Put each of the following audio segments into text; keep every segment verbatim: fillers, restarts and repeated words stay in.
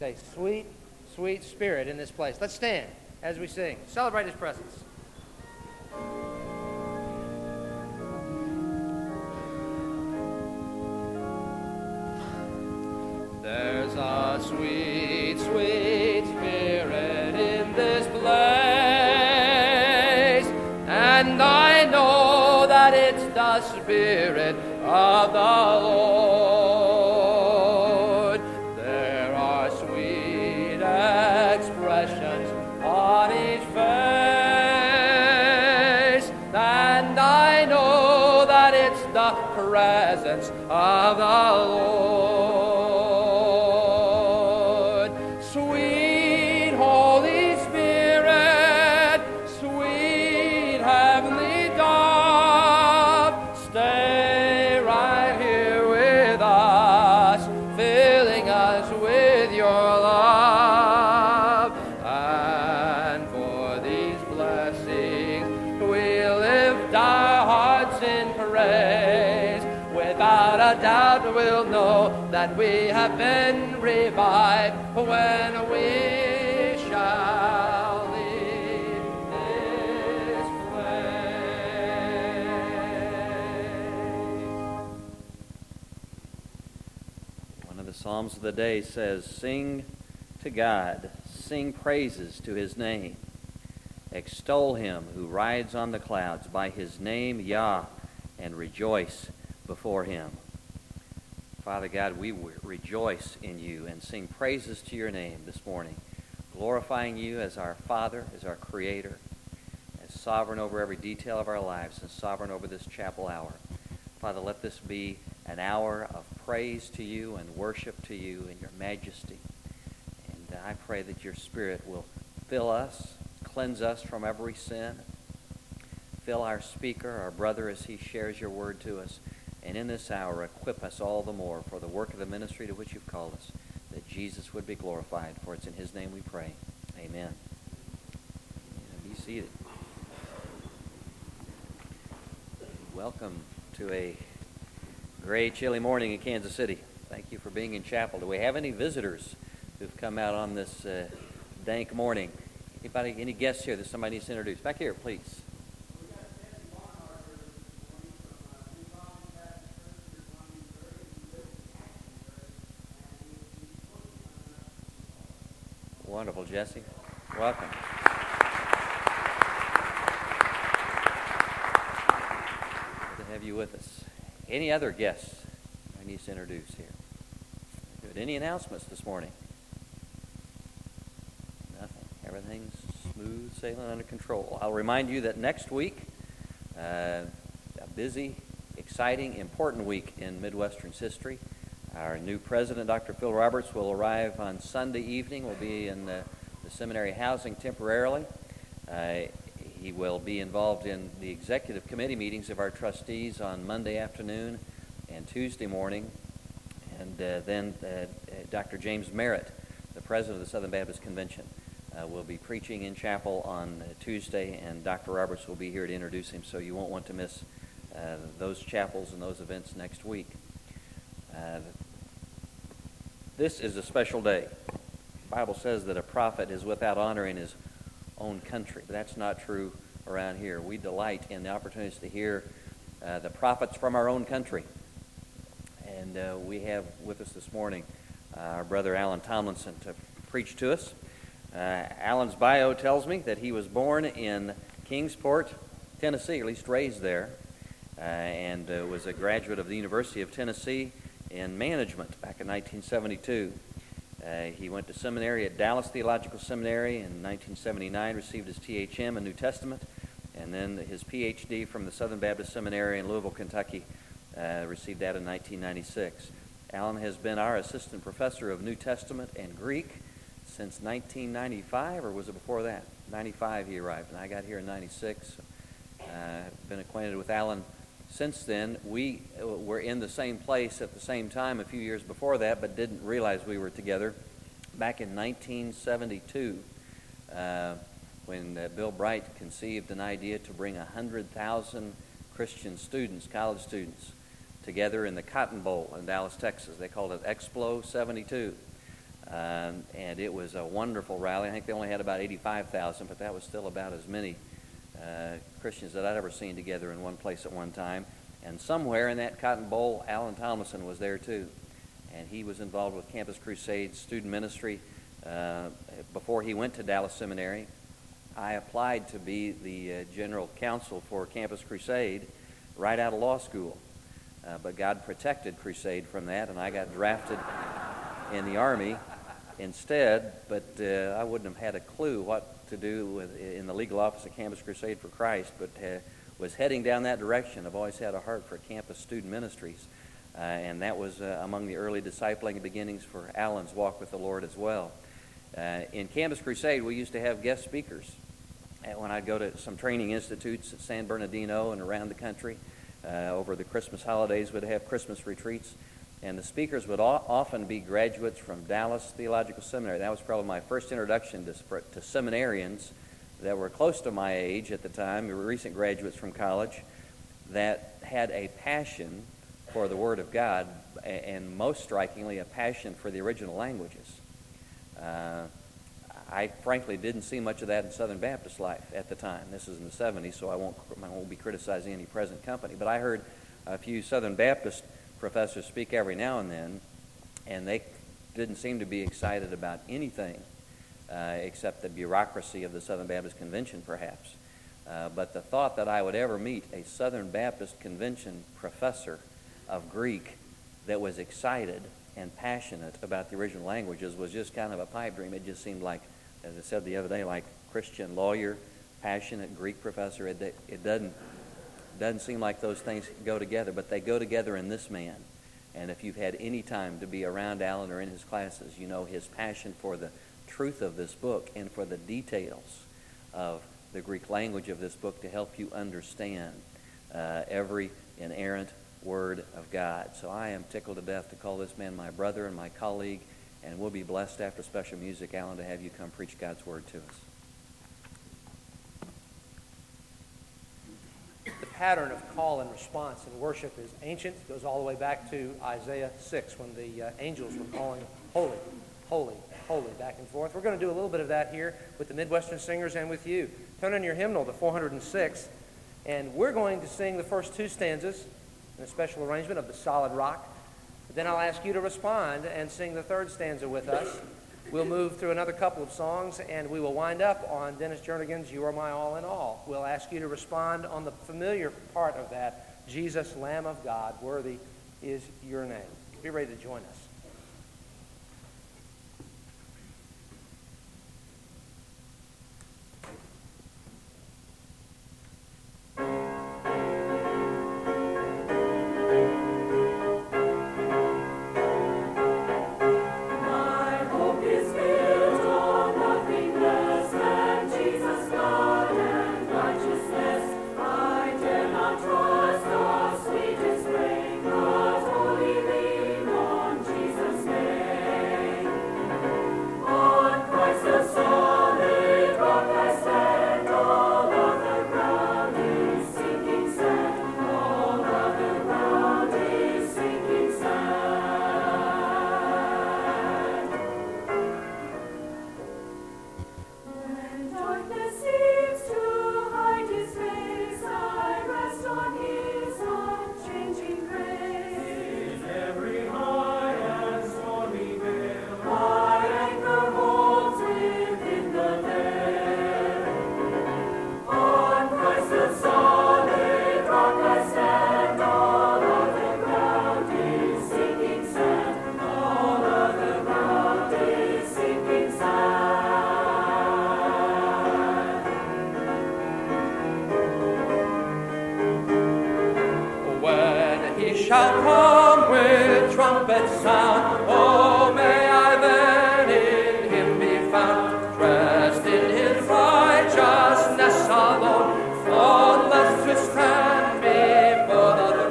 a sweet, sweet spirit in this place. Let's stand as we sing. Celebrate His presence. There's a sweet, sweet spirit in this place, and I know that it's the Spirit of the Lord. There are sweet expressions on each face, and I know that it's the presence of the Lord. Sweet Holy Spirit, sweet Heavenly Dove, stay right here with us, filling us with your love. And for these blessings we lift our hearts in praise. Without a doubt we'll know that we have been revived when we shall leave this place. One of the Psalms of the day says, "Sing to God, sing praises to His name. Extol Him who rides on the clouds by His name, Yah, and rejoice before Him." Father God, we rejoice in You and sing praises to Your name this morning, glorifying You as our Father, as our Creator, as sovereign over every detail of our lives, and sovereign over this chapel hour. Father, let this be an hour of praise to You and worship to You in Your majesty. And I pray that Your Spirit will fill us, cleanse us from every sin, fill our speaker, our brother, as he shares Your word to us. And in this hour, equip us all the more for the work of the ministry to which You've called us, that Jesus would be glorified. For it's in His name we pray. Amen. Be seated. Welcome to a gray, chilly morning in Kansas City. Thank you for being in chapel. Do we have any visitors who've come out on this uh, dank morning? Anybody, any guests here that somebody needs to introduce? Back here, please. Wonderful, Jesse. Welcome. Good to have you with us. Any other guests I need to introduce here? Good. Any announcements this morning? Nothing. Everything's smooth sailing, under control. I'll remind you that next week, uh, a busy, exciting, important week in Midwestern's history. Our new president, Doctor Phil Roberts, will arrive on Sunday evening. We'll be in the, the seminary housing temporarily. Uh, he will be involved in the executive committee meetings of our trustees on Monday afternoon and Tuesday morning. And uh, then uh, Doctor James Merritt, the president of the Southern Baptist Convention, uh, will be preaching in chapel on uh, Tuesday, and Doctor Roberts will be here to introduce him, so you won't want to miss uh, those chapels and those events next week. Uh, this is a special day. The Bible says that a prophet is without honor in his own country. But that's not true around here. We delight in the opportunities to hear uh, the prophets from our own country. And uh, we have with us this morning uh, our brother Alan Tomlinson to preach to us. Uh, Alan's bio tells me that he was born in Kingsport, Tennessee, or at least raised there, uh, and uh, was a graduate of the University of Tennessee in management back in nineteen seventy-two. Uh, he went to seminary at Dallas Theological Seminary in nineteen seventy-nine, received his T H M in New Testament, and then his P H D from the Southern Baptist Seminary in Louisville, Kentucky, uh, received that in nineteen ninety-six. Alan has been our assistant professor of New Testament and Greek since nineteen ninety-five, or was it before that? ninety-five he arrived, and I got here in ninety-six. I've uh, been acquainted with Alan since then. We were in the same place at the same time a few years before that, but didn't realize we were together back in nineteen seventy-two uh, when uh, Bill Bright conceived an idea to bring one hundred thousand Christian students, college students, together in the Cotton Bowl in Dallas, Texas. They called it Explo seventy-two. Um, and it was a wonderful rally. I think they only had about eighty-five thousand, but that was still about as many uh, Christians that I'd ever seen together in one place at one time. And somewhere in that Cotton Bowl, Alan Tomlinson was there too. And he was involved with Campus Crusade student ministry. Uh, before he went to Dallas Seminary, I applied to be the uh, general counsel for Campus Crusade right out of law school. Uh, but God protected Crusade from that, and I got drafted in the Army instead. But uh, I wouldn't have had a clue what to do with, in the legal office of Campus Crusade for Christ, but uh, was heading down that direction. I've always had a heart for campus student ministries, uh, and that was uh, among the early discipling beginnings for Alan's walk with the Lord as well. Uh, in Campus Crusade, we used to have guest speakers. And when I'd go to some training institutes at San Bernardino and around the country, uh, over the Christmas holidays, we'd have Christmas retreats. And the speakers would o- often be graduates from Dallas Theological Seminary. That was probably my first introduction to, to seminarians that were close to my age at the time, recent graduates from college, that had a passion for the Word of God, and most strikingly, a passion for the original languages. Uh, I frankly didn't see much of that in Southern Baptist life at the time. This is in the seventies, so I won't, I won't be criticizing any present company. But I heard a few Southern Baptist professors speak every now and then, and they didn't seem to be excited about anything uh, except the bureaucracy of the Southern Baptist Convention, perhaps. Uh, but the thought that I would ever meet a Southern Baptist Convention professor of Greek that was excited and passionate about the original languages was just kind of a pipe dream. It just seemed like, as I said the other day, like Christian lawyer, passionate Greek professor. It, it doesn't doesn't seem like those things go together, but they go together in this man. And if you've had any time to be around Alan or in his classes, you know his passion for the truth of this book and for the details of the Greek language of this book to help you understand uh, every inerrant Word of God. So I am tickled to death to call this man my brother and my colleague, and we'll be blessed after special music, Alan, to have you come preach God's Word to us. The pattern of call and response in worship is ancient. It goes all the way back to Isaiah six when the uh, angels were calling holy, holy, holy, back and forth. We're going to do a little bit of that here with the Midwestern Singers and with you. Turn in your hymnal to four hundred six, and we're going to sing the first two stanzas in a special arrangement of The Solid Rock. But then I'll ask you to respond and sing the third stanza with us. We'll move through another couple of songs, and we will wind up on Dennis Jernigan's You Are My All in All. We'll ask you to respond on the familiar part of that, Jesus, Lamb of God, worthy is your name. Be ready to join us. Shall come with trumpet sound. Oh, may I then in him be found, dressed in his righteousness alone, faultless to stand before the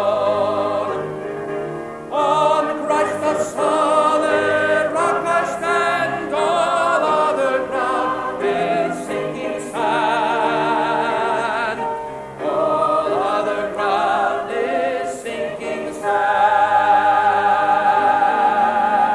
throne. On Christ the solid rock I stand, all other ground is sinking sand. All other ground is sinking sand.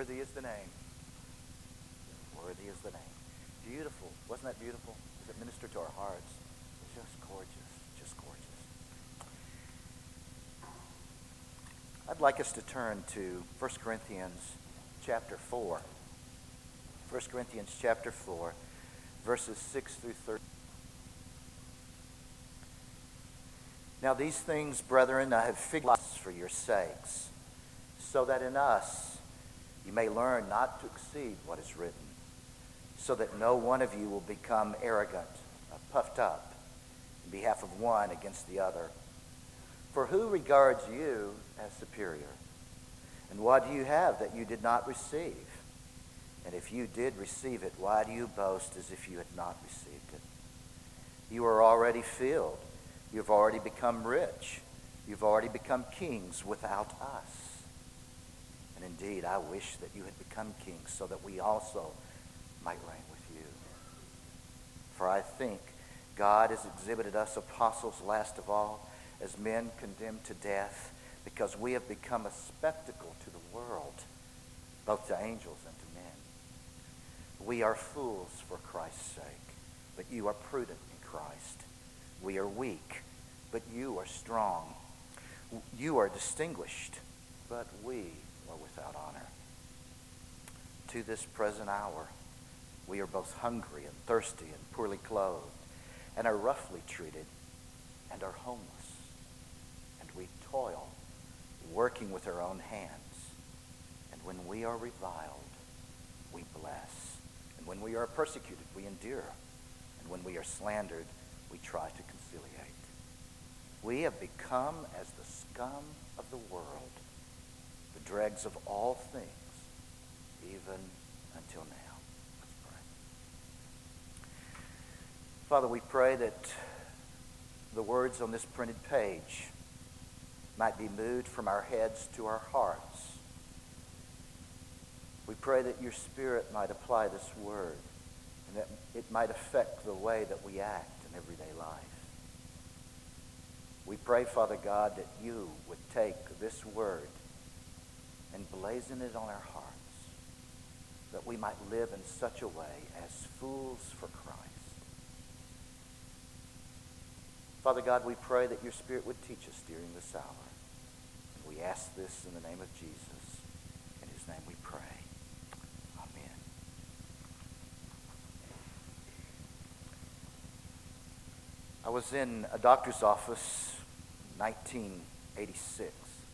Worthy is the name. Worthy is the name. Beautiful. Wasn't that beautiful? Does it minister to our hearts? Just gorgeous. Just gorgeous. I'd like us to turn to First Corinthians chapter four. First Corinthians chapter four, verses six through thirteen. Now these things, brethren, I have figured for your sakes, so that in us you may learn not to exceed what is written, so that no one of you will become arrogant, uh, puffed up, in behalf of one against the other. For who regards you as superior? And what do you have that you did not receive? And if you did receive it, why do you boast as if you had not received it? You are already filled. You've already become rich. You've already become kings without us. And indeed, I wish that you had become kings so that we also might reign with you. For I think God has exhibited us apostles last of all as men condemned to death, because we have become a spectacle to the world, both to angels and to men. We are fools for Christ's sake, but you are prudent in Christ. We are weak, but you are strong. You are distinguished, but we are without honor. To this present hour, we are both hungry and thirsty and poorly clothed, and are roughly treated, and are homeless. And we toil, working with our own hands. And when we are reviled, we bless. And when we are persecuted, we endure. And when we are slandered, we try to conciliate. We have become as the scum of the world, the dregs of all things, even until now. Let's pray. Father, we pray that the words on this printed page might be moved from our heads to our hearts. We pray that your Spirit might apply this word and that it might affect the way that we act in everyday life. We pray, Father God, that you would take this word and blazon it on our hearts, that we might live in such a way as fools for Christ. Father God, we pray that your Spirit would teach us during this hour. And we ask this in the name of Jesus. In his name we pray. Amen. I was in a doctor's office in nineteen eighty-six.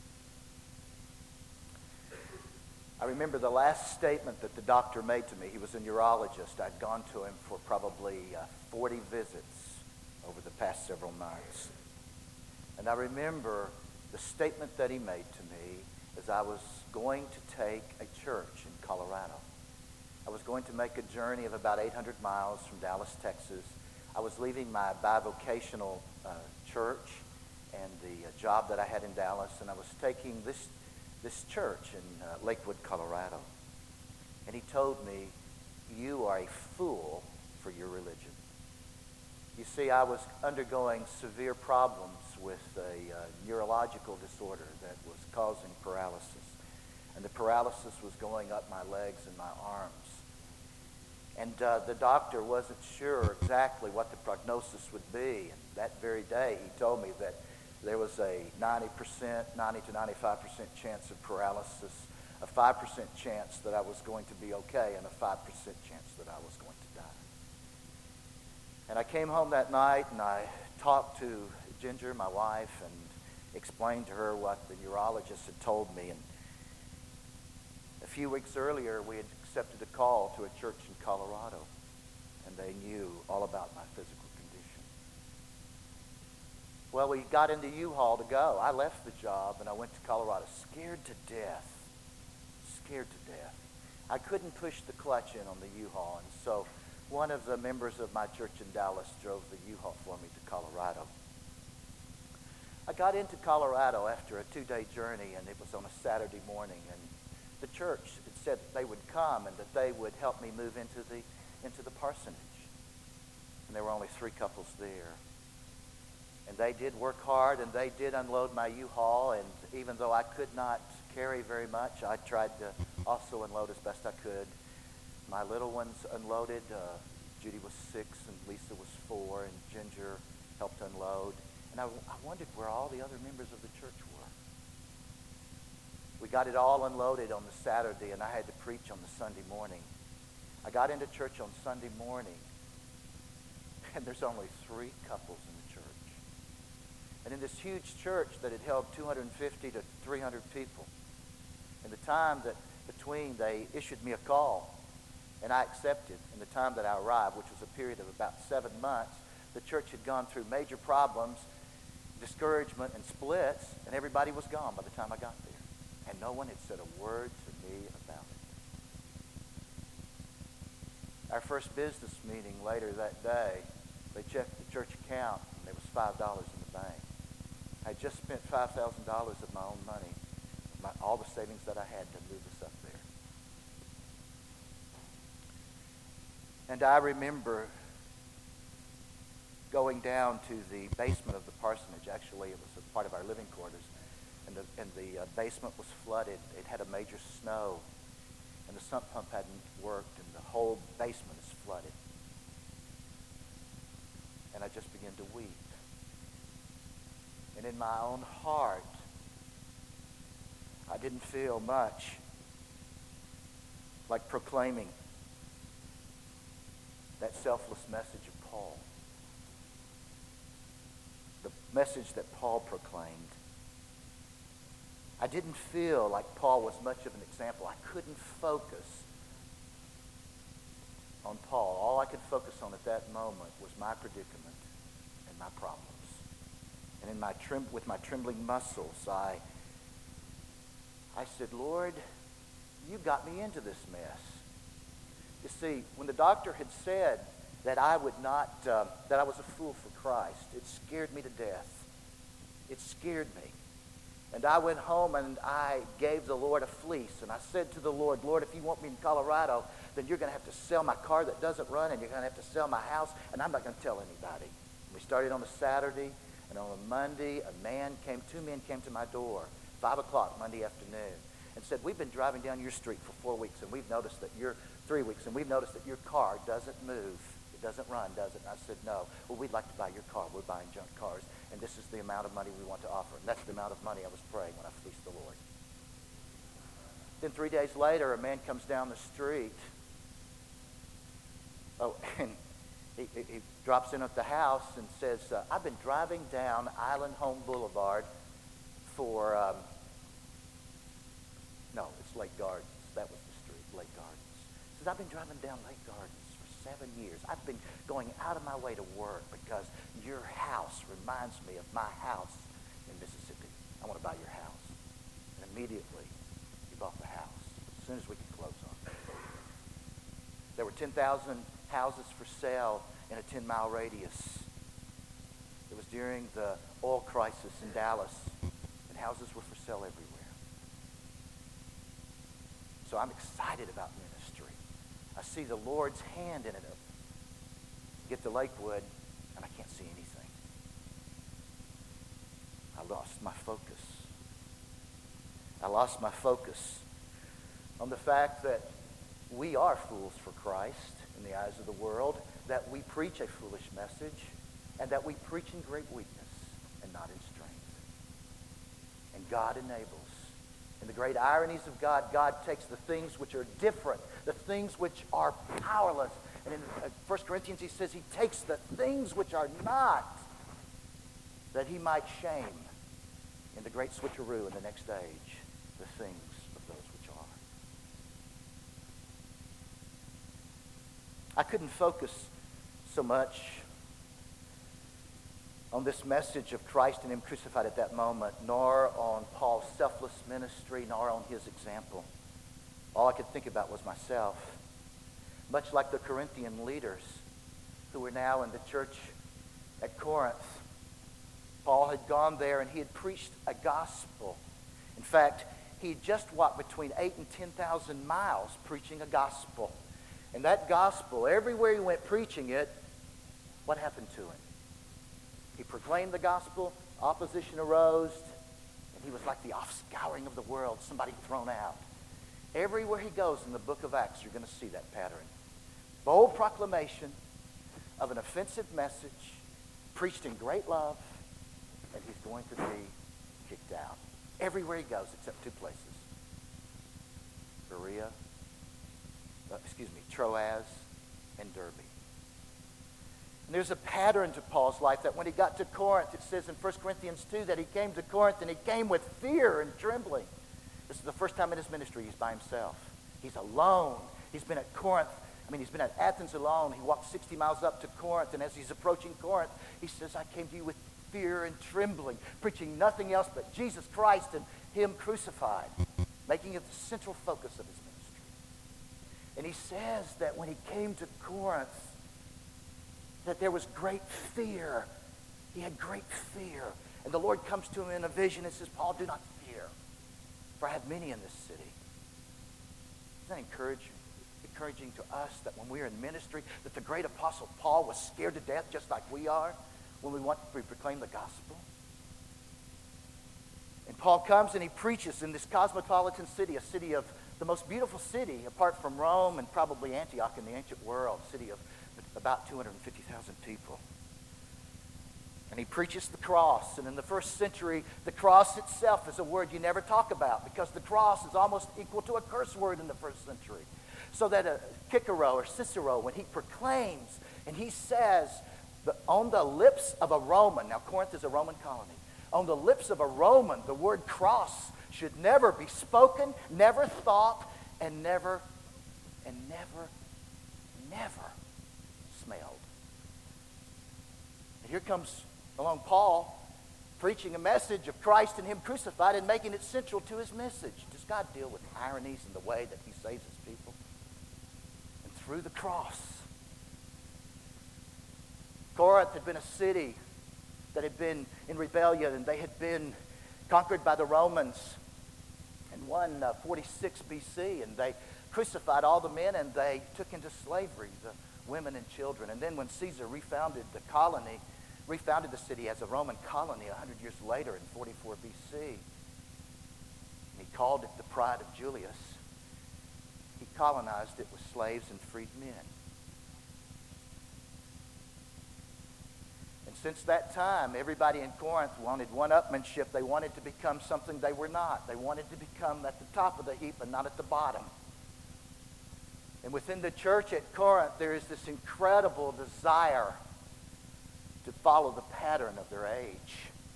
I remember the last statement that the doctor made to me. He was a neurologist. I'd gone to him for probably uh, forty visits over the past several months. And I remember the statement that he made to me as I was going to take a church in Colorado. I was going to make a journey of about eight hundred miles from Dallas, Texas. I was leaving my bivocational uh, church and the uh, job that I had in Dallas, and I was taking this this church in uh, Lakewood, Colorado. And he told me, "You are a fool for your religion." You see, I was undergoing severe problems with a uh, neurological disorder that was causing paralysis. And the paralysis was going up my legs and my arms. And uh, the doctor wasn't sure exactly what the prognosis would be. And that very day, he told me that there was a ninety percent, ninety to ninety-five percent chance of paralysis, a five percent chance that I was going to be okay, and a five percent chance that I was going to die. And I came home that night and I talked to Ginger, my wife, and explained to her what the neurologist had told me. And a few weeks earlier, we had accepted a call to a church in Colorado, and they knew all about my physical condition. Well, we got into U-Haul to go. I left the job and I went to Colorado, scared to death, scared to death. I couldn't push the clutch in on the U-Haul, and so one of the members of my church in Dallas drove the U-Haul for me to Colorado. I got into Colorado after a two-day journey, and it was on a Saturday morning, and the church had said that they would come and that they would help me move into the into the parsonage. And there were only three couples there. And they did work hard, and they did unload my U-Haul, and even though I could not carry very much, I tried to also unload as best I could. My little ones unloaded. Uh, Judy was six and Lisa was four, and Ginger helped unload. And I, I wondered where all the other members of the church were. We got it all unloaded on the Saturday, and I had to preach on the Sunday morning. I got into church on Sunday morning, and there's only three couples in the church. And in this huge church that had held two hundred fifty to three hundred people, in the time that between they issued me a call, and I accepted, and the time that I arrived, which was a period of about seven months, the church had gone through major problems, discouragement, and splits, and everybody was gone by the time I got there. And no one had said a word to me about it. Our first business meeting later that day, they checked the church account, and there was five dollars in the bank. I had just spent five thousand dollars of my own money, my, all the savings that I had to move us up there. And I remember going down to the basement of the parsonage. Actually, it was a part of our living quarters. And the, and the uh, basement was flooded. It had a major snow. And the sump pump hadn't worked. And the whole basement is flooded. And I just began to weep. And in my own heart, I didn't feel much like proclaiming that selfless message of Paul. The message that Paul proclaimed. I didn't feel like Paul was much of an example. I couldn't focus on Paul. All I could focus on at that moment was my predicament and my problems. And in my trem- with my trembling muscles, I, I said, Lord, you got me into this mess. You see, when the doctor had said that I would not, uh, that I was a fool for Christ, it scared me to death. It scared me. And I went home and I gave the Lord a fleece. And I said to the Lord, Lord, if you want me in Colorado, then you're going to have to sell my car that doesn't run, and you're going to have to sell my house, and I'm not going to tell anybody. And we started on a Saturday, and on a Monday, a man came, two men came to my door, five o'clock Monday afternoon, and said, we've been driving down your street for four weeks, and we've noticed that you're, three weeks, and we've noticed that your car doesn't move. It doesn't run, does it? And I said, no. Well, we'd like to buy your car. We're buying junk cars, and this is the amount of money we want to offer. And that's the amount of money I was praying when I fleeced the Lord. Then three days later, a man comes down the street. Oh, and he, he, he drops in at the house and says, uh, I've been driving down Island Home Boulevard for, um, no, it's Lake Gardens. That was the street, Lake Gardens. He says, I've been driving down Lake Gardens for seven years. I've been going out of my way to work because your house reminds me of my house in Mississippi. I want to buy your house. And immediately, he bought the house as soon as we could close on it. There were ten thousand houses for sale in a ten-mile radius. It was during the oil crisis in Dallas, and houses were for sale everywhere. So I'm excited about ministry. I see the Lord's hand in it. Get to Lakewood, and I can't see anything. I lost my focus. I lost my focus on the fact that we are fools for Christ in the eyes of the world, that we preach a foolish message, and that we preach in great weakness and not in strength. And God enables. In the great ironies of God, God takes the things which are different, the things which are powerless. And in First Corinthians, he says he takes the things which are not, that he might shame in the great switcheroo in the next age the things of those which are. I couldn't focus so much on this message of Christ and him crucified at that moment, nor on Paul's selfless ministry, nor on his example. All I could think about was myself. Much like the Corinthian leaders who were now in the church at Corinth. Paul had gone there and he had preached a gospel. In fact, he had just walked between eight and ten thousand miles preaching a gospel. And that gospel, everywhere he went preaching it, what happened to him? He proclaimed the gospel, opposition arose, and he was like the offscouring of the world, somebody thrown out. Everywhere he goes in the book of Acts, you're going to see that pattern. Bold proclamation of an offensive message, preached in great love, and he's going to be kicked out. Everywhere he goes, except two places. Berea, uh, excuse me, Troas and Derbe. And there's a pattern to Paul's life that when he got to Corinth, it says in First Corinthians two that he came to Corinth and he came with fear and trembling. This is the first time in his ministry he's by himself. He's alone. He's been at Corinth. I mean, he's been at Athens alone. He walked sixty miles up to Corinth, and as he's approaching Corinth, he says, I came to you with fear and trembling, preaching nothing else but Jesus Christ and him crucified, making it the central focus of his ministry. And he says that when he came to Corinth, that there was great fear. He had great fear. And the Lord comes to him in a vision and says, Paul, do not fear, for I have many in this city. Isn't that encouraging? encouraging to us that when we're in ministry, that the great apostle Paul was scared to death just like we are when we want to proclaim the gospel? And Paul comes and he preaches in this cosmopolitan city, a city of the most beautiful city apart from Rome and probably Antioch in the ancient world, a city of about two hundred fifty thousand people. And he preaches the cross. And in the first century, the cross itself is a word you never talk about because the cross is almost equal to a curse word in the first century. So that a Cicero or Cicero, when he proclaims and he says, that on the lips of a Roman, now Corinth is a Roman colony, on the lips of a Roman, the word cross should never be spoken, never thought, and never, and never, never smelled. And here comes along Paul preaching a message of Christ and him crucified and making it central to his message. Does God deal with ironies in the way that he saves his people? And through the cross. Corinth had been a city that had been in rebellion, and they had been conquered by the Romans in one forty-six B C, and they crucified all the men and they took into slavery the women and children. And then when Caesar refounded the colony, refounded the city as a Roman colony one hundred years later in forty-four B C, and he called it the Pride of Julius, he colonized it with slaves and freed men. And since that time, everybody in Corinth wanted one-upmanship. They wanted to become something they were not. They wanted to become at the top of the heap and not at the bottom. And within the church at Corinth, there is this incredible desire to follow the pattern of their age.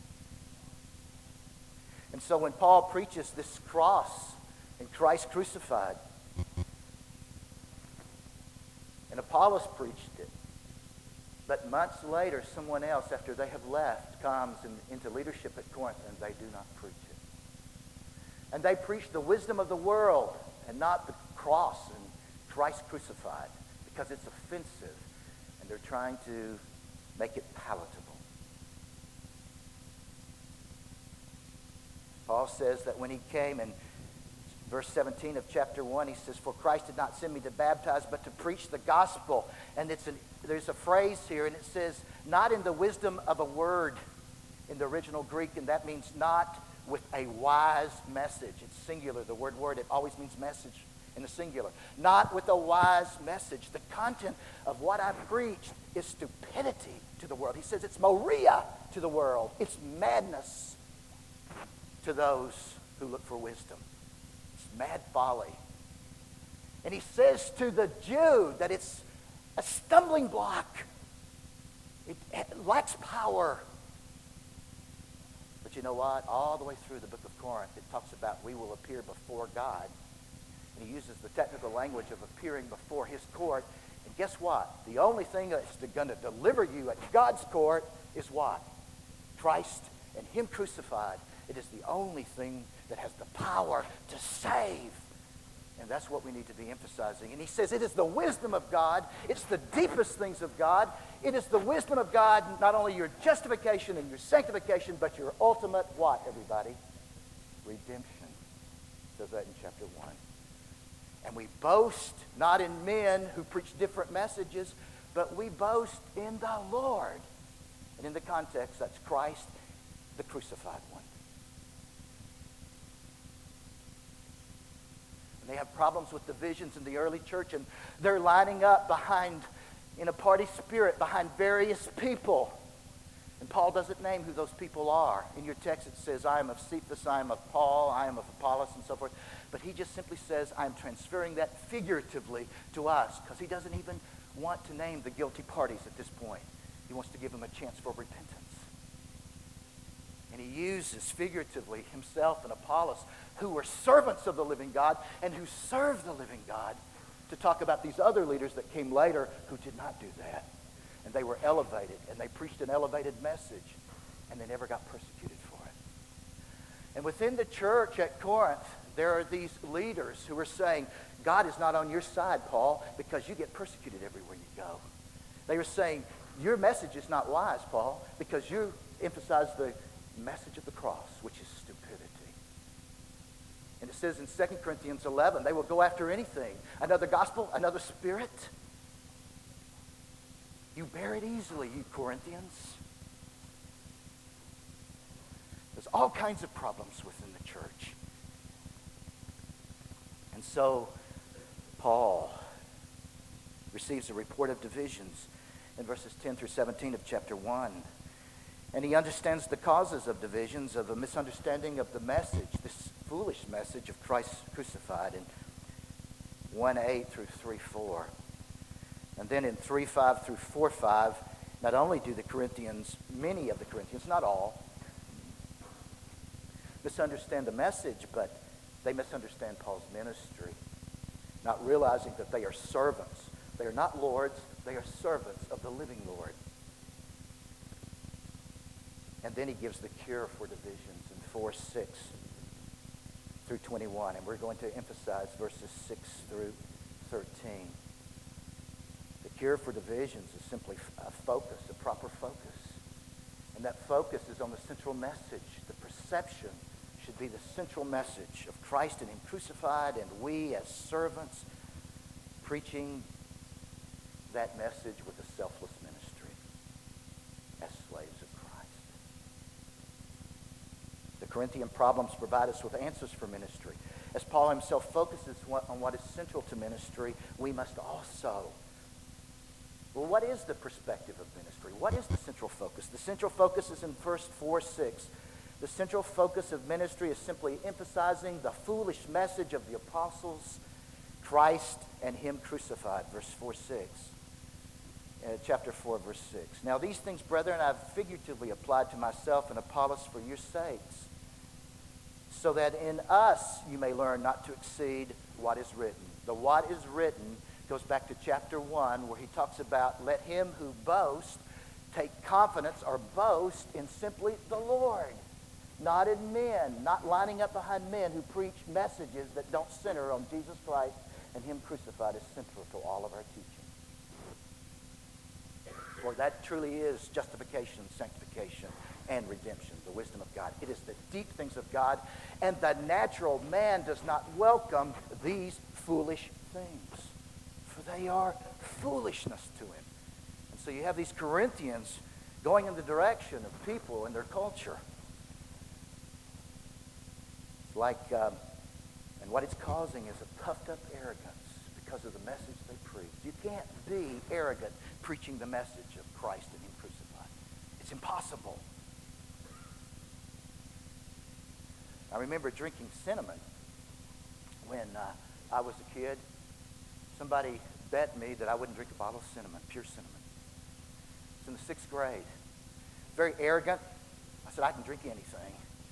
And so when Paul preaches this cross and Christ crucified, and Apollos preached it, but months later, someone else, after they have left, comes in, into leadership at Corinth, and they do not preach it. And they preach the wisdom of the world and not the cross and Christ crucified, because it's offensive, and they're trying to make it palatable. Paul says that when he came in verse seventeen of chapter one, he says, for Christ did not send me to baptize, but to preach the gospel. And it's an, there's a phrase here, and it says, not in the wisdom of a word in the original Greek, and that means not with a wise message. It's singular. The word word, it always means message in the singular. Not with a wise message. The content of what I preached is stupidity to the world. He says it's moria to the world. It's madness to those who look for wisdom. It's mad folly. And he says to the Jew that it's a stumbling block. It, it lacks power. But you know what? All the way through the book of Corinth, it talks about we will appear before God. And he uses the technical language of appearing before his court. And guess what? The only thing that's going to deliver you at God's court is what? Christ and him crucified. It is the only thing that has the power to save. And that's what we need to be emphasizing. And he says it is the wisdom of God. It's the deepest things of God. It is the wisdom of God, not only your justification and your sanctification, but your ultimate what, everybody? Redemption. It says that in chapter one. And we boast not in men who preach different messages, but we boast in the Lord. And in the context, that's Christ, the crucified one. And they have problems with divisions in the early church, and they're lining up behind, in a party spirit, behind various people. And Paul doesn't name who those people are. In your text it says, I am of Cephas, I am of Paul, I am of Apollos, and so forth. But he just simply says, I'm transferring that figuratively to us, because he doesn't even want to name the guilty parties at this point. He wants to give them a chance for repentance. And he uses figuratively himself and Apollos, who were servants of the living God and who served the living God, to talk about these other leaders that came later who did not do that. And they were elevated, and they preached an elevated message, and they never got persecuted for it. And within the church at Corinth, there are these leaders who are saying, God is not on your side, Paul, because you get persecuted everywhere you go. They were saying, your message is not wise, Paul, because you emphasize the message of the cross, which is stupidity. And it says in Second Corinthians eleven, they will go after anything. Another gospel, another spirit. You bear it easily, you Corinthians. There's all kinds of problems within the church. And so Paul receives a report of divisions in verses ten through seventeen of chapter one. And he understands the causes of divisions, of a misunderstanding of the message, this foolish message of Christ crucified, in one eight through three four. And then in three five through four five, not only do the Corinthians, many of the Corinthians, not all, misunderstand the message, but they misunderstand Paul's ministry, not realizing that they are servants. They are not lords, they are servants of the living Lord. And then he gives the cure for divisions in four six through twenty-one. And we're going to emphasize verses six through thirteen. The cure for divisions is simply a focus, a proper focus. And that focus is on the central message. The perception should be the central message of Christ and him crucified, and we as servants preaching that message with a selfless ministry as slaves of Christ. The Corinthian problems provide us with answers for ministry. As Paul himself focuses on what is central to ministry, we must also. Well, what is the perspective of ministry? What is the central focus? The central focus is in verse four six. The central focus of ministry is simply emphasizing the foolish message of the apostles, Christ and him crucified, verse four six. Uh, chapter four, verse six. Now these things, brethren, I've figuratively applied to myself and Apollos for your sakes, so that in us you may learn not to exceed what is written. The what is written goes back to chapter one, where he talks about, let him who boasts take confidence or boast in simply the Lord, not in men, not lining up behind men who preach messages that don't center on Jesus Christ and him crucified as central to all of our teaching. For that truly is justification, sanctification, and redemption, the wisdom of God. It is the deep things of God, and the natural man does not welcome these foolish things, for they are foolishness to him. And so you have these Corinthians going in the direction of people and their culture. Like, um, and what it's causing is a puffed up arrogance because of the message they preach. You can't be arrogant preaching the message of Christ and him crucified. It's impossible. I remember drinking cinnamon when uh, I was a kid. Somebody bet me that I wouldn't drink a bottle of cinnamon, pure cinnamon. It's in the sixth grade. Very arrogant. I said, I can drink anything.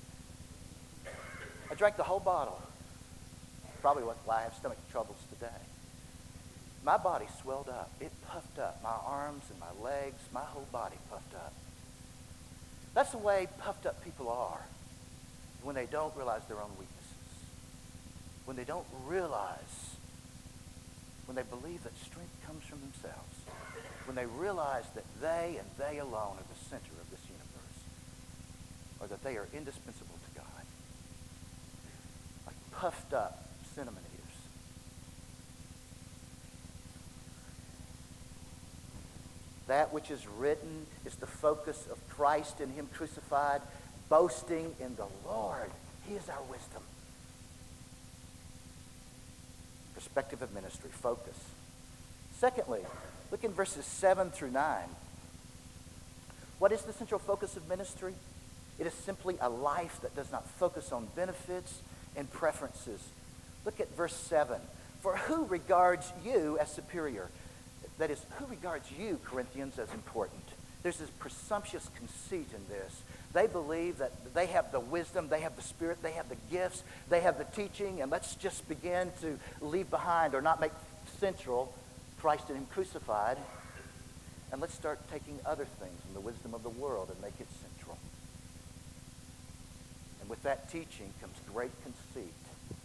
I drank the whole bottle. Probably why I have stomach troubles today. My body swelled up. It puffed up. My arms and my legs, my whole body puffed up. That's the way puffed up people are when they don't realize their own weaknesses. When they don't realize, when they believe that strength comes from themselves. When they realize that they and they alone are the center of this universe. Or that they are indispensable to God. Like puffed up cinnamon eaters. That which is written is the focus of Christ and him crucified, boasting in the Lord. He is our wisdom. perspective of ministry, focus. Secondly, look in verses seven through nine. What is the central focus of ministry? It is simply a life that does not focus on benefits and preferences. Look at verse seven. For who regards you as superior? That is, who regards you, Corinthians, as important? There's this presumptuous conceit in this. They believe that they have the wisdom, they have the Spirit, they have the gifts, they have the teaching, and let's just begin to leave behind or not make central Christ and Him crucified, and let's start taking other things in the wisdom of the world and make it central. And with that teaching comes great conceit.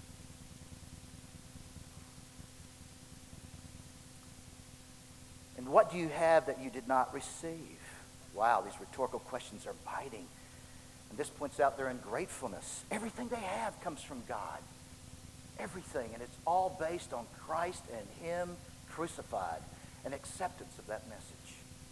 And what do you have that you did not receive? Wow, these rhetorical questions are biting. And this points out their ungratefulness. Everything they have comes from God. Everything. And it's all based on Christ and Him crucified. An acceptance of that message.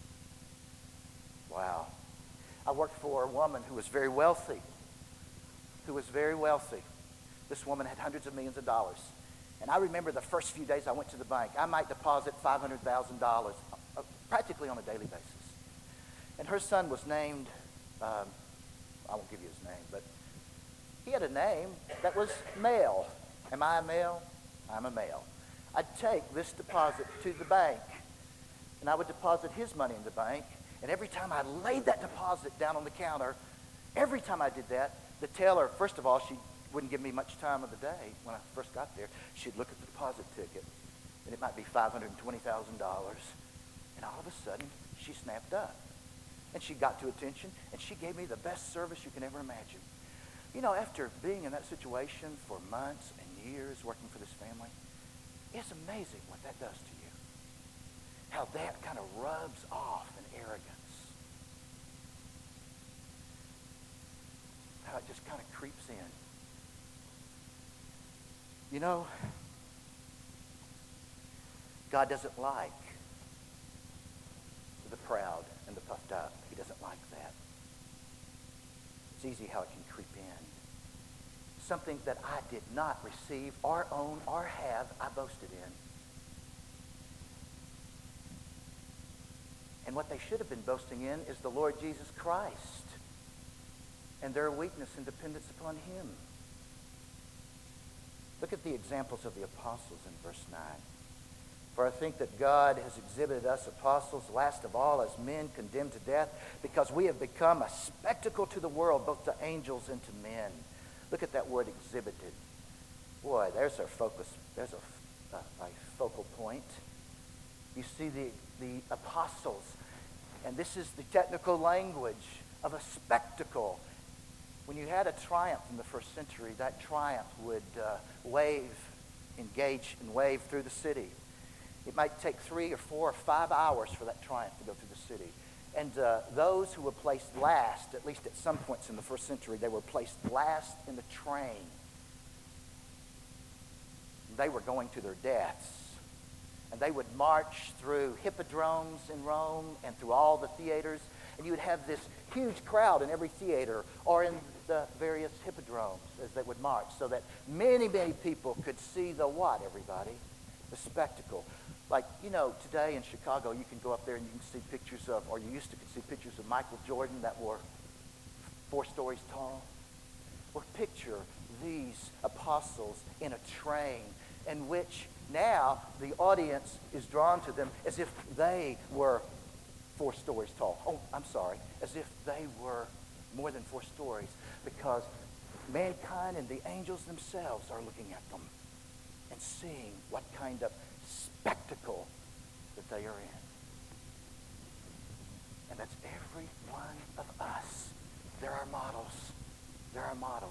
Wow. I worked for a woman who was very wealthy. Who was very wealthy. This woman had hundreds of millions of dollars. And I remember the first few days I went to the bank, I might deposit five hundred thousand dollars uh, practically on a daily basis. And her son was named, um, I won't give you his name, but he had a name that was male. Am I a male? I'm a male. I'd take this deposit to the bank, and I would deposit his money in the bank, and every time I laid that deposit down on the counter, every time I did that, the teller, first of all, she wouldn't give me much time of the day when I first got there. She'd look at the deposit ticket, and it might be five hundred twenty thousand dollars. And all of a sudden, she snapped up. And she got to attention, and she gave me the best service you can ever imagine. You know, after being in that situation for months and years working for this family, it's amazing what that does to you. How that kind of rubs off in arrogance. How it just kind of creeps in. You know, God doesn't like the proud and the puffed up. He doesn't like that. It's easy how it can creep in. Something that I did not receive or own or have, I boasted in. And what they should have been boasting in is the Lord Jesus Christ and their weakness and dependence upon Him. Look at the examples of the apostles in verse nine. For I think that God has exhibited us apostles, last of all, as men condemned to death, because we have become a spectacle to the world, both to angels and to men. Look at that word, exhibited. Boy, there's our focus. There's a, a, a focal point. You see the, the apostles, and this is the technical language of a spectacle. When you had a triumph in the first century, that triumph would uh, wave, engage and wave through the city. It might take three or four or five hours for that triumph to go through the city. And uh, those who were placed last, at least at some points in the first century, they were placed last in the train. They were going to their deaths. And they would march through hippodromes in Rome and through all the theaters. And you would have this huge crowd in every theater or in the various hippodromes as they would march, so that many, many people could see the what, everybody? The spectacle. Like, you know, today in Chicago, you can go up there and you can see pictures of, or you used to see pictures of Michael Jordan that were four stories tall. Or picture these apostles in a train in which now the audience is drawn to them as if they were four stories tall. Oh, I'm sorry. As if they were more than four stories, because mankind and the angels themselves are looking at them and seeing what kind of spectacle that they are in. And that's every one of us. There are models. There are models.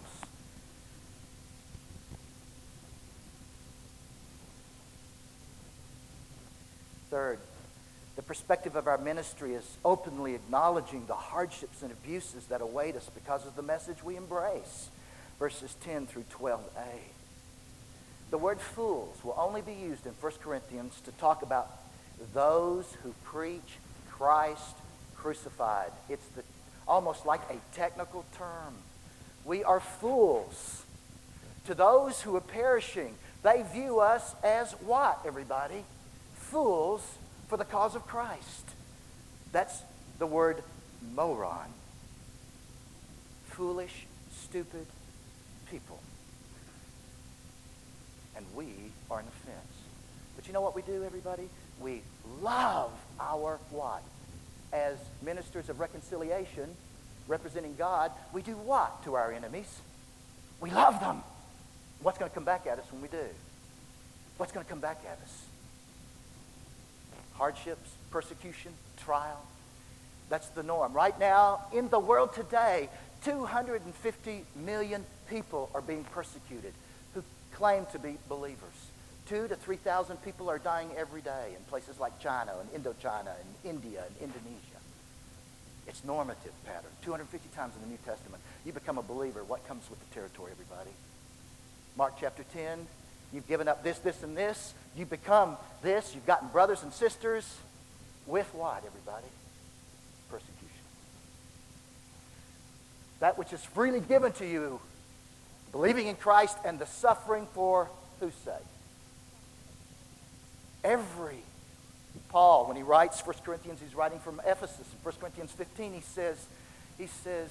Third, the perspective of our ministry is openly acknowledging the hardships and abuses that await us because of the message we embrace. Verses ten through twelve a. The word fools will only be used in First Corinthians to talk about those who preach Christ crucified. It's the, almost like a technical term. We are fools to those who are perishing, They view us as what, everybody? Fools for the cause of Christ. That's the word moron. Foolish, stupid people. And we are an offense. But you know what we do, everybody? We love our what? As ministers of reconciliation, representing God, we do what to our enemies? We love them. What's going to come back at us when we do? What's going to come back at us? Hardships, persecution, trial. That's the norm. Right now, in the world today, two hundred fifty million people are being persecuted who claim to be believers. Two to three thousand people are dying every day in places like China and Indochina and India and Indonesia. It's normative pattern. two hundred fifty times in the New Testament. You become a believer. What comes with the territory, everybody? Mark chapter ten. You've given up this, this, and this. You become this. You've gotten brothers and sisters. With what, everybody? Persecution. That which is freely given to you, believing in Christ and the suffering for whose sake? Every Paul, when he writes First Corinthians, he's writing from Ephesus. In First Corinthians fifteen, he says, he says,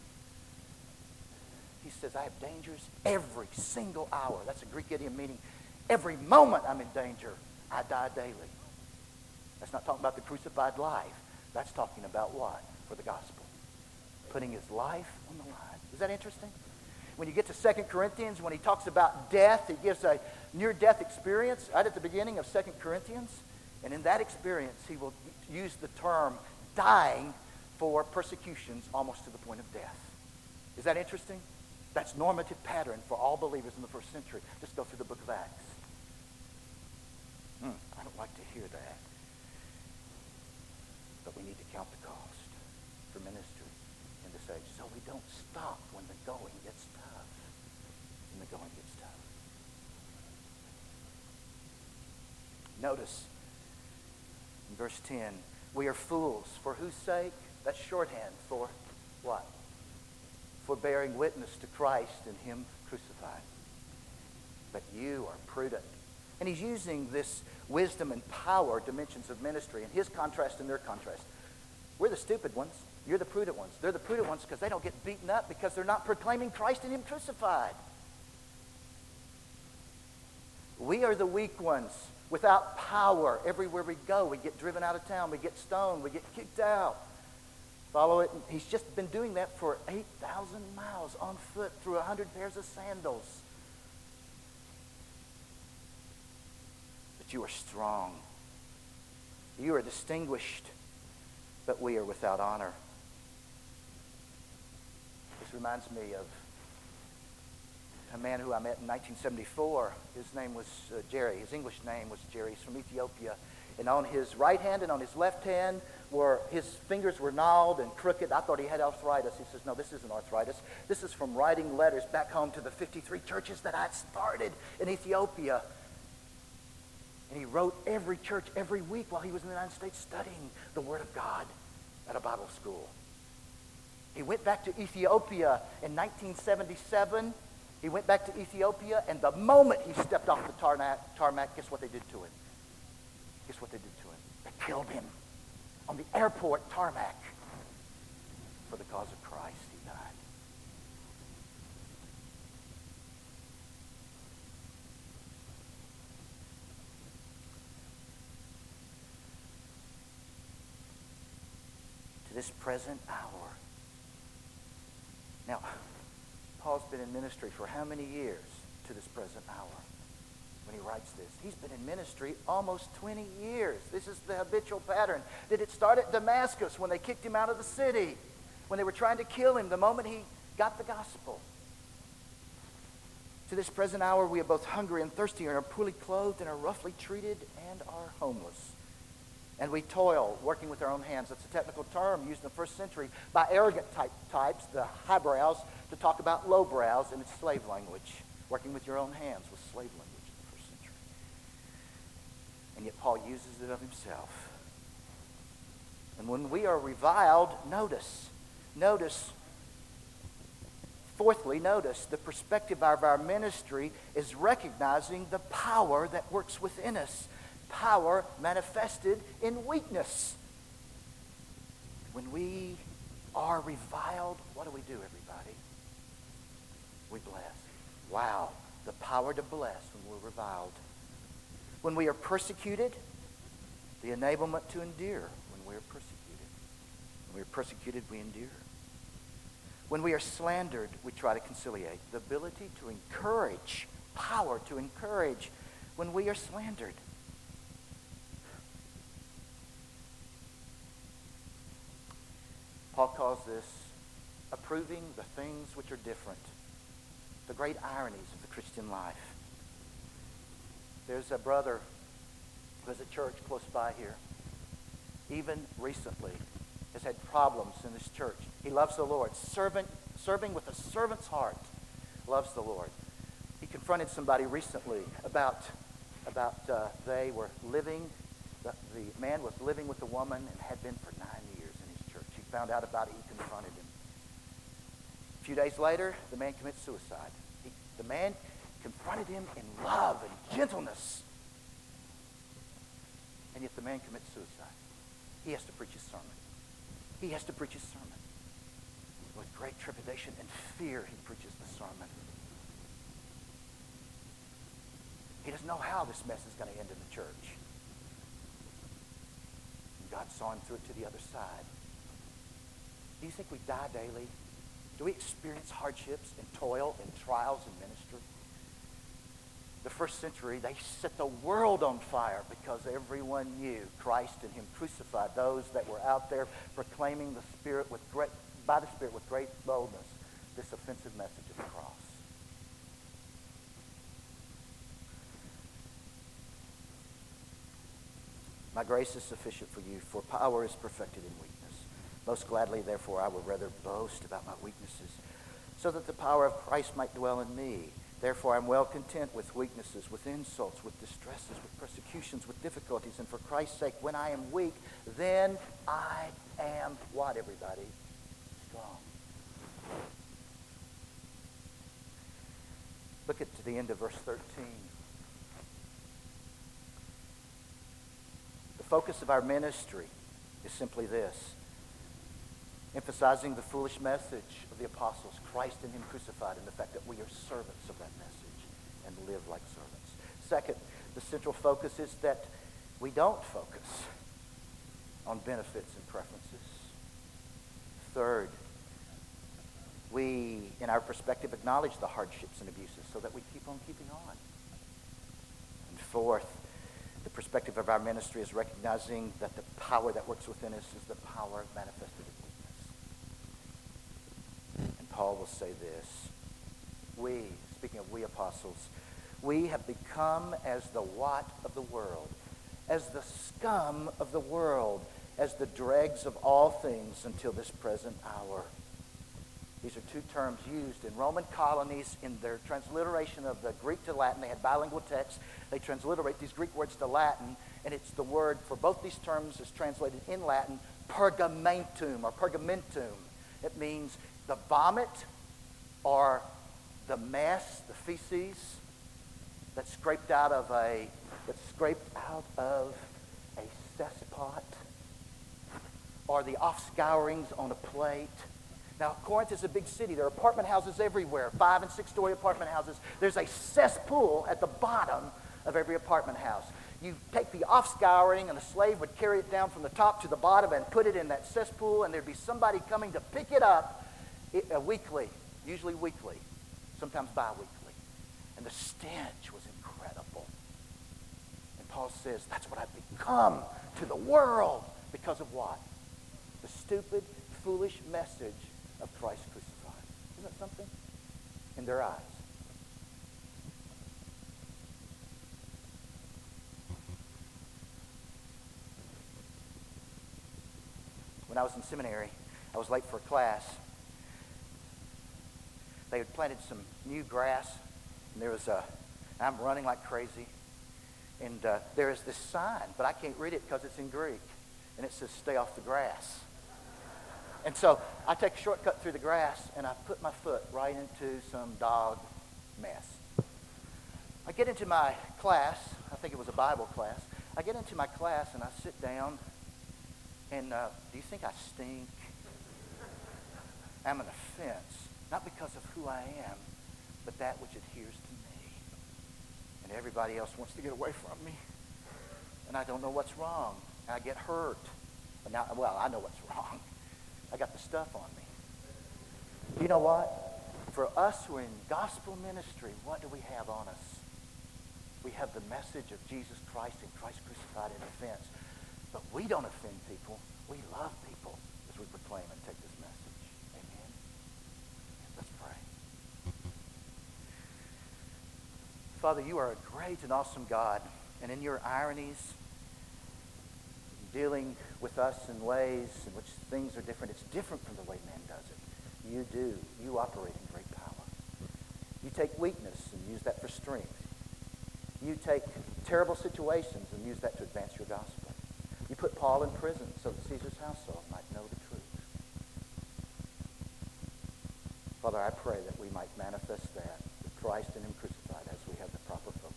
he says, I have dangers every single hour. That's a Greek idiom meaning every moment I'm in danger. I die daily. That's not talking about the crucified life. That's talking about what? For the gospel. Putting his life on the line. Is that interesting? When you get to Second Corinthians, when he talks about death, he gives a near-death experience right at the beginning of Second Corinthians. And in that experience, he will use the term dying for persecutions almost to the point of death. Is that interesting? That's normative pattern for all believers in the first century. Just go through the book of Acts. Hmm, I don't like to hear that. But we need to count the cost for ministry in this age so we don't stop when the going gets tough. When the going gets tough. Notice in verse ten, we are fools. For whose sake? That's shorthand for what? For bearing witness to Christ and him crucified. But you are prudent. And he's using this wisdom and power dimensions of ministry and his contrast and their contrast. We're the stupid ones. You're the prudent ones. They're the prudent ones because they don't get beaten up because they're not proclaiming Christ and him crucified. We are the weak ones without power. Everywhere we go, we get driven out of town. We get stoned. We get kicked out. Follow it. He's just been doing that for eight thousand miles on foot through one hundred pairs of sandals. But you are strong. You are distinguished, but we are without honor. This reminds me of a man who I met in nineteen seventy-four. His name was uh, Jerry. His English name was Jerry. He's from Ethiopia. And on his right hand and on his left hand, were his fingers were gnawed and crooked. I thought he had arthritis. He says, no, this isn't arthritis. This is from writing letters back home to the fifty-three churches that I started in Ethiopia. And he wrote every church every week while he was in the United States studying the Word of God at a Bible school. He went back to Ethiopia in nineteen seventy-seven. He went back to Ethiopia, and the moment he stepped off the tarmac, tarmac, guess what they did to him? Guess what they did to him? They killed him on the airport tarmac. For the cause of Christ, he died. To this present hour. Now, Paul's been in ministry for how many years to this present hour? When he writes this, he's been in ministry almost twenty years. This is the habitual pattern. Did it start at Damascus when they kicked him out of the city? When they were trying to kill him the moment he got the gospel? To this present hour, we are both hungry and thirsty and are poorly clothed and are roughly treated and are homeless. And we toil, working with our own hands. That's a technical term used in the first century by arrogant type, types, the highbrows, to talk about lowbrows in its slave language. Working with your own hands was slave language. And yet Paul uses it of himself. And when we are reviled, notice, notice, Fourthly, notice the perspective of our ministry is recognizing the power that works within us. Power manifested in weakness. When we are reviled, what do we do, everybody? We bless. Wow, the power to bless when we're reviled. When we are persecuted, the enablement to endure when we are persecuted. When we are persecuted, we endure. When we are slandered, we try to conciliate. The ability to encourage, power to encourage when we are slandered. Paul calls this approving the things which are different. The great ironies of the Christian life. There's a brother who has a church close by here. Even recently has had problems in this church. He loves the Lord. Servant, serving with a servant's heart. Loves the Lord. He confronted somebody recently about, about uh, they were living, the, the man was living with a woman and had been for nine years in his church. He found out about it. He confronted him. A few days later, the man commits suicide. He, the man confronted him in love and gentleness. And yet the man commits suicide. He has to preach his sermon. He has to preach his sermon. With great trepidation and fear, he preaches the sermon. He doesn't know how this mess is going to end in the church. And God saw him through it to the other side. Do you think we die daily? Do we experience hardships and toil and trials in ministry? The first century, they set the world on fire because everyone knew Christ and him crucified. Those that were out there proclaiming the Spirit with great, by the Spirit with great boldness, this offensive message of the cross. My grace is sufficient for you, for power is perfected in weakness. Most gladly, therefore, I will rather boast about my weaknesses, so that the power of Christ might dwell in me. Therefore, I'm well content with weaknesses, with insults, with distresses, with persecutions, with difficulties. And for Christ's sake, when I am weak, then I am what, everybody? Strong. Look at to the end of verse thirteen. The focus of our ministry is simply this. Emphasizing the foolish message of the apostles, Christ and him crucified, and the fact that we are servants of that message and live like servants. Second, the central focus is that we don't focus on benefits and preferences. Third, we, in our perspective, acknowledge the hardships and abuses so that we keep on keeping on. And fourth, the perspective of our ministry is recognizing that the power that works within us is the power manifested in Paul will say this. We, speaking of we apostles, we have become as the what of the world, as the scum of the world, as the dregs of all things until this present hour. These are two terms used in Roman colonies in their transliteration of the Greek to Latin. They had bilingual texts. They transliterate these Greek words to Latin, and it's the word for both these terms is translated in Latin, pergamentum or pergamentum. It means the vomit or the mess, the feces that's scraped out of a that's scraped out of a cesspot, or the offscourings on a plate. Now, Corinth is a big city. There are apartment houses everywhere, five and six story apartment houses. There's a cesspool at the bottom of every apartment house. You take the offscouring, and a slave would carry it down from the top to the bottom and put it in that cesspool, and there'd be somebody coming to pick it up It, uh, weekly, usually weekly, sometimes bi-weekly. And the stench was incredible. And Paul says, that's what I've become to the world. Because of what? The stupid, foolish message of Christ crucified. Isn't that something? In their eyes. When I was in seminary, I was late for a class. They had planted some new grass, and there was a, I'm running like crazy, and uh, there is this sign, but I can't read it because it's in Greek, and it says, stay off the grass. And so I take a shortcut through the grass, and I put my foot right into some dog mess. I get into my class. I think it was a Bible class. I get into my class, and I sit down, and uh, do you think I stink? I'm an offense, not because of who I am, but that which adheres to me. And everybody else wants to get away from me. And I don't know what's wrong. And I get hurt. But now, well, I know what's wrong. I got the stuff on me. You know what? For us who are in gospel ministry, what do we have on us? We have the message of Jesus Christ and Christ crucified in offense. But we don't offend people. We love people as we proclaim and take this message. Amen. Let's pray. Father, you are a great and awesome God. And in your ironies, dealing with us in ways in which things are different, it's different from the way man does it. You do. You operate in great power. You take weakness and use that for strength. You take terrible situations and use that to advance your gospel. You put Paul in prison so that Caesar's household might know the truth. Father, I pray that we might manifest that with Christ and him crucified as we have the proper focus.